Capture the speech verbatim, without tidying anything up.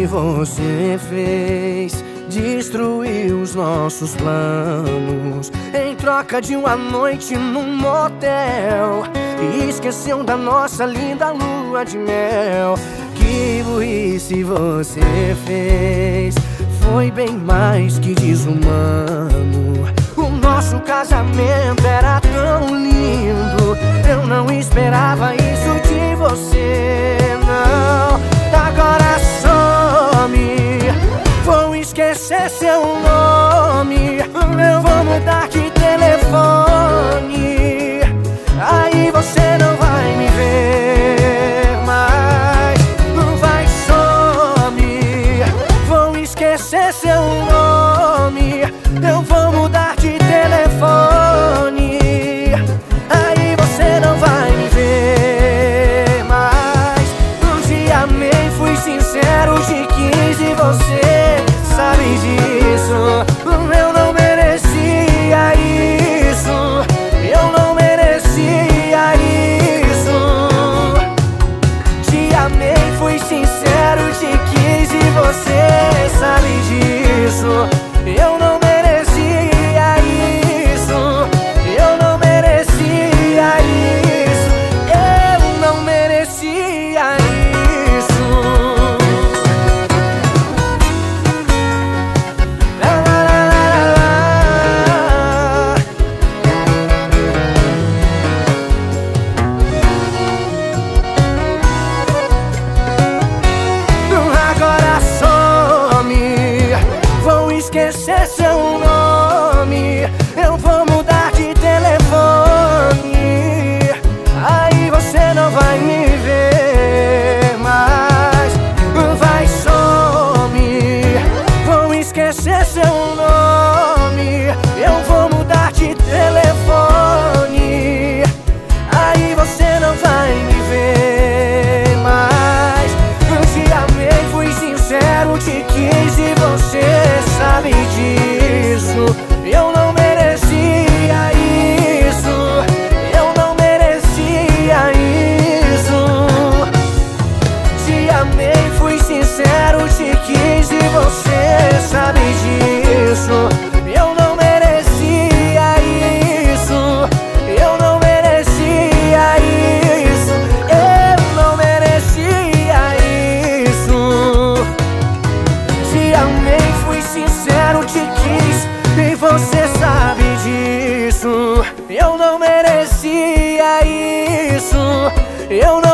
você fez destruiu os nossos planos em troca de uma noite num motel. E esqueceu da nossa linda lua de mel. Que burrice você fez, foi bem mais que desumano. O nosso casamento era tão lindo, eu não esperava isso de você, não. Agora some, vou esquecer seu nome, eu vou mudar de telefone. Aí você não vai me ver mais. Vai, some, vou esquecer seu nome, eu vou mudar de telefone. Aí você não vai me ver mais. Te amei, fui sincero, te quis e você sabe disso. Eu não merecia isso, eu não merecia isso. Te amei, fui sincero, te quis e você sabe disso. Eu não merecia isso, eu não merecia isso, eu não merecia isso. La, la, la, la, la. Agora some, vou esquecer seu nome, eu vou mudar de telefone. Aí você não vai me ver mais. Vai, some, vou esquecer seu nome, eu vou mudar de telefone. Aí você não vai me ver mais. Te amei, fui sincero, te quis e você sabe disso. Eu não merecia isso, eu não merecia isso. Te amei, fui sincero, te quis e você sabe disso. Eu não merecia isso, eu não merecia isso, eu não merecia isso. Te amei, fui sincero, te quis e você sabe disso. Eu não merecia isso, eu não